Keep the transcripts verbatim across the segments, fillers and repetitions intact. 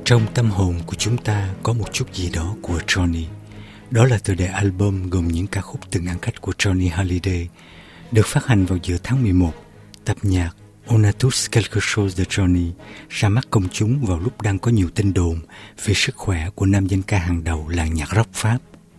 Trong tâm hồn của chúng ta có một chút gì đó của Johnny. Đó là tựa đề album gồm những ca khúc từng ăn khách của Johnny Hallyday, được phát hành vào giữa tháng mười một. Tập nhạc On a tous quelque chose de Johnny ra mắt công chúng vào lúc đang có nhiều tin đồn về sức khỏe của nam danh ca hàng đầu làng nhạc rock Pháp.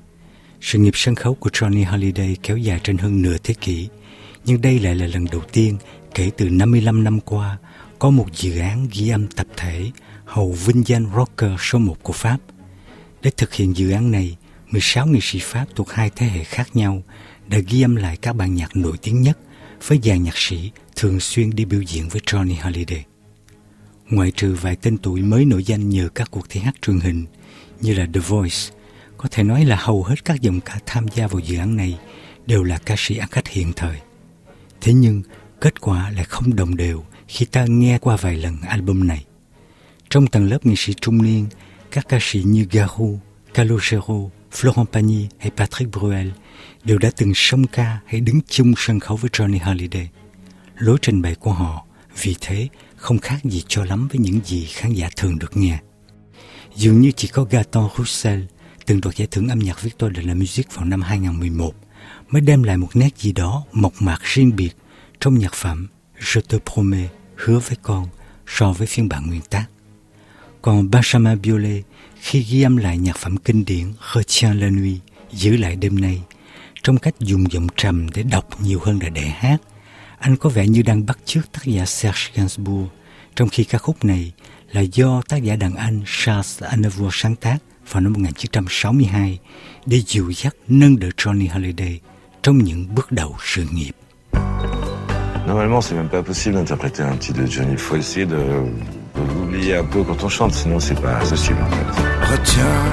Sự nghiệp sân khấu của Johnny Hallyday kéo dài trên hơn nửa thế kỷ, nhưng đây lại là lần đầu tiên kể từ năm mươi lăm năm qua có một dự án ghi âm tập thể hầu vinh danh rocker số một của Pháp. Để thực hiện dự án này, mười sáu nghệ sĩ Pháp thuộc hai thế hệ khác nhau đã ghi âm lại các bản nhạc nổi tiếng nhất với dàn nhạc sĩ thường xuyên đi biểu diễn với Johnny Hallyday. Ngoại trừ vài tên tuổi mới nổi danh nhờ các cuộc thi hát truyền hình như là The Voice, có thể nói là hầu hết các giọng ca tham gia vào dự án này đều là ca sĩ ăn khách hiện thời. Thế nhưng, kết quả lại không đồng đều khi ta nghe qua vài lần album này. Trong tầng lớp nghệ sĩ trung niên, các ca sĩ như Garou, Calogero, Florent Pagny hay Patrick Bruel đều đã từng song ca hay đứng chung sân khấu với Johnny Hallyday. Lối trình bày của họ vì thế không khác gì cho lắm với những gì khán giả thường được nghe. Dường như chỉ có Gaëtan Roussel, từng đoạt giải thưởng âm nhạc Victor de la Musique vào năm hai không một một, mới đem lại một nét gì đó mộc mạc riêng biệt trong nhạc phẩm Je te promets, hứa với con, so với phiên bản nguyên tác. Còn Benjamin Biolay, khi ghi âm lại nhạc phẩm kinh điển Retiens la nuit, giữ lại đêm nay, trong cách dùng giọng trầm để đọc nhiều hơn là để hát, anh có vẻ như đang bắt chước tác giả Serge Gainsbourg, trong khi ca khúc này là do tác giả đàn Anh Charles Aznavour sáng tác vào năm một nghìn chín trăm sáu mươi hai để dìu dắt nâng đỡ Johnny Hallyday trong những bước đầu sự nghiệp. Normalement, c'est même pas possible d'interpréter un titre de Johnny. Il faut essayer de, de l'oublier un peu quand on chante, sinon c'est pas possible en fait. Retiens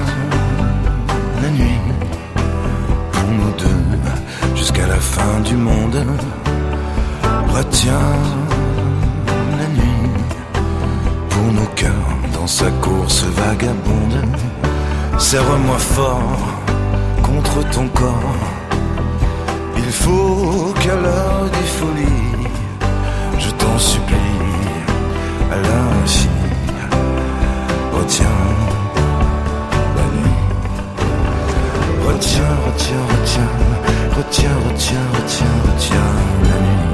la nuit pour nous deux jusqu'à la fin du monde. Retiens la nuit pour nos cœurs dans sa course vagabonde. Serre-moi fort contre ton corps. Il faut qu'à l'heure des folies, je t'en supplie, à l'infini, retiens la nuit. Retiens, retiens, retiens, retiens, retiens, retiens, retiens la nuit.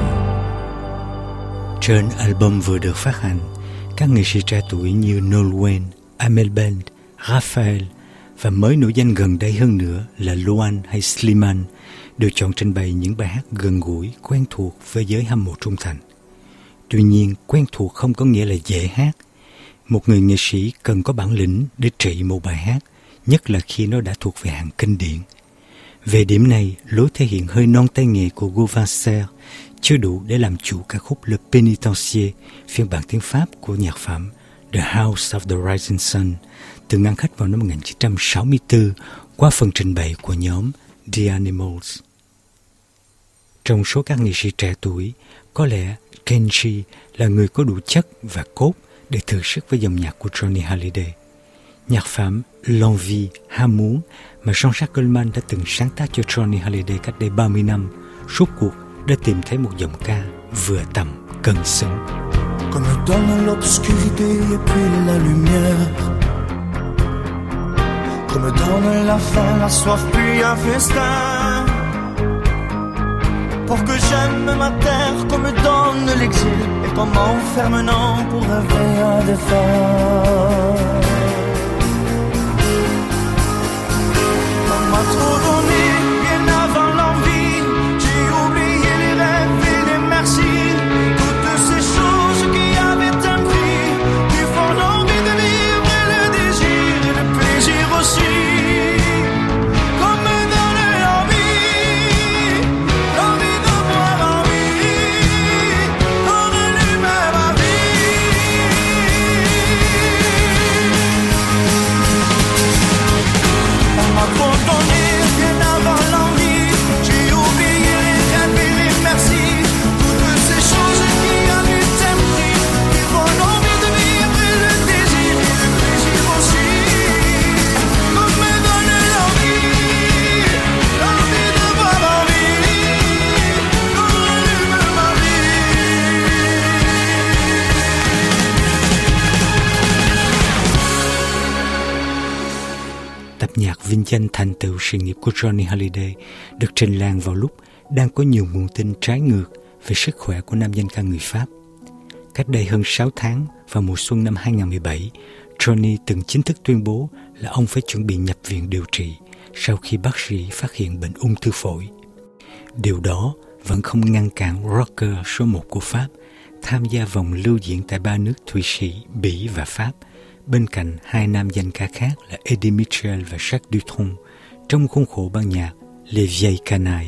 Trên album vừa được phát hành, các nghệ sĩ trẻ tuổi như Noel Wayne, Amel Bent, Raphael và mới nổi danh gần đây hơn nữa là Luan hay Slimane đều chọn trình bày những bài hát gần gũi, quen thuộc với giới hâm mộ trung thành. Tuy nhiên, quen thuộc không có nghĩa là dễ hát. Một người nghệ sĩ cần có bản lĩnh để trị một bài hát, nhất là khi nó đã thuộc về hàng kinh điển. Về điểm này, lối thể hiện hơi non tay nghề của Gauvin Serre chưa đủ để làm chủ ca khúc Le Pénitencier, phiên bản tiếng Pháp của nhạc phẩm The House of the Rising Sun, từng ăn khách vào năm một nghìn chín trăm sáu mươi tư qua phần trình bày của nhóm The Animals. Trong số các nghệ sĩ trẻ tuổi, có lẽ Kenji là người có đủ chất và cốt để thử sức với dòng nhạc của Johnny Hallyday. Nhạc phẩm L'Envie, ham muốn mà Jean-Jacques Goldman đã từng sáng tác cho Johnny Hallyday cách đây ba mươi năm, suốt cuộc đã tìm thấy một giọng ca vừa tầm cân xứng. Comme dans l'obscurité et puis la lumière, comme dans la faim, la soif puis un festin, pour que j'aime ma terre comme donne l'exil, et comme enferme non pour rêver à des fins. On m'a trop donné bien avant l'envie, j'ai oublié les rêves et les merci, toutes ces choses qui avaient un prix, qui font l'envie de vivre et le désir et le plaisir aussi. Trop donné vinh danh thành tựu sự nghiệp của Johnny Hallyday được trình làng vào lúc đang có nhiều nguồn tin trái ngược về sức khỏe của nam danh ca người Pháp. Cách đây hơn sáu tháng, vào mùa xuân năm hai không một bảy, Johnny từng chính thức tuyên bố là ông phải chuẩn bị nhập viện điều trị sau khi bác sĩ phát hiện bệnh ung thư phổi. Điều đó vẫn không ngăn cản rocker số một của Pháp tham gia vòng lưu diễn tại ba nước Thụy Sĩ, Bỉ và Pháp, bên cạnh hai nam danh ca khác là Eddie Mitchell và Jacques Dutronc trong khuôn khổ ban nhạc Les Vieilles Canailles.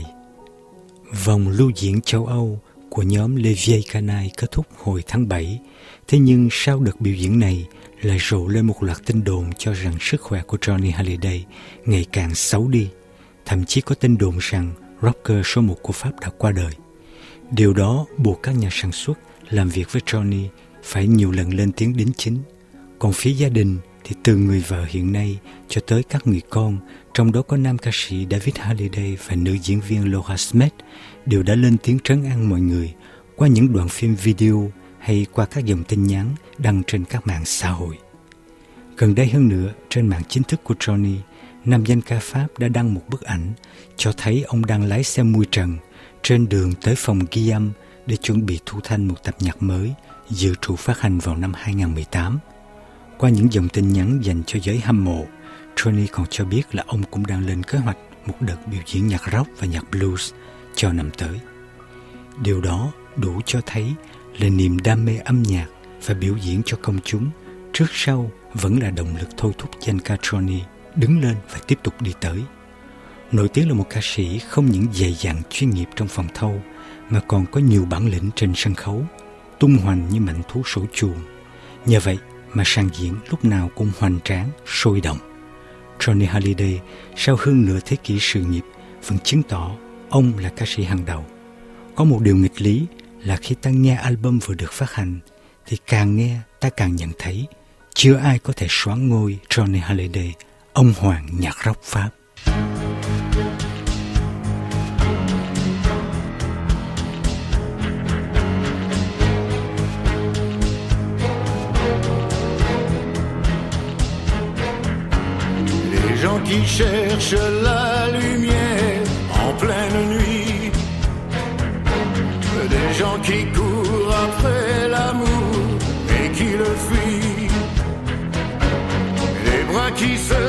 Vòng lưu diễn châu Âu của nhóm Les Vieilles Canailles kết thúc hồi tháng bảy, thế nhưng sau đợt biểu diễn này lại rộ lên một loạt tin đồn cho rằng sức khỏe của Johnny Hallyday ngày càng xấu đi. Thậm chí có tin đồn rằng rocker số một của Pháp đã qua đời. Điều đó buộc các nhà sản xuất làm việc với Johnny phải nhiều lần lên tiếng đính chính. Còn phía gia đình thì từ người vợ hiện nay cho tới các người con, trong đó có nam ca sĩ David Hallyday và nữ diễn viên Laura Smith, đều đã lên tiếng trấn an mọi người qua những đoạn phim video hay qua các dòng tin nhắn đăng trên các mạng xã hội. Gần đây hơn nữa, trên mạng chính thức của Johnny, nam danh ca Pháp đã đăng một bức ảnh cho thấy ông đang lái xe mui trần trên đường tới phòng ghi âm để chuẩn bị thu thanh một tập nhạc mới dự trù phát hành vào năm hai không một tám. Qua những dòng tin nhắn dành cho giới hâm mộ, Johnny còn cho biết là ông cũng đang lên kế hoạch một đợt biểu diễn nhạc rock và nhạc blues cho năm tới. Điều đó đủ cho thấy là niềm đam mê âm nhạc và biểu diễn cho công chúng trước sau vẫn là động lực thôi thúc danh ca Johnny đứng lên và tiếp tục đi tới. Nổi tiếng là một ca sĩ không những dày dặn chuyên nghiệp trong phòng thâu mà còn có nhiều bản lĩnh trên sân khấu, tung hoành như mãnh thú sổ chuồng. Nhờ vậy mà sàn diễn lúc nào cũng hoành tráng, sôi động. Johnny Hallyday sau hơn nửa thế kỷ sự nghiệp vẫn chứng tỏ ông là ca sĩ hàng đầu. Có một điều nghịch lý là khi ta nghe album vừa được phát hành thì càng nghe ta càng nhận thấy chưa ai có thể soán ngôi Johnny Hallyday, ông hoàng nhạc rock Pháp. Les gens qui cherchent la lumière en pleine nuit, des gens qui courent après l'amour et qui le fuient, les bras qui se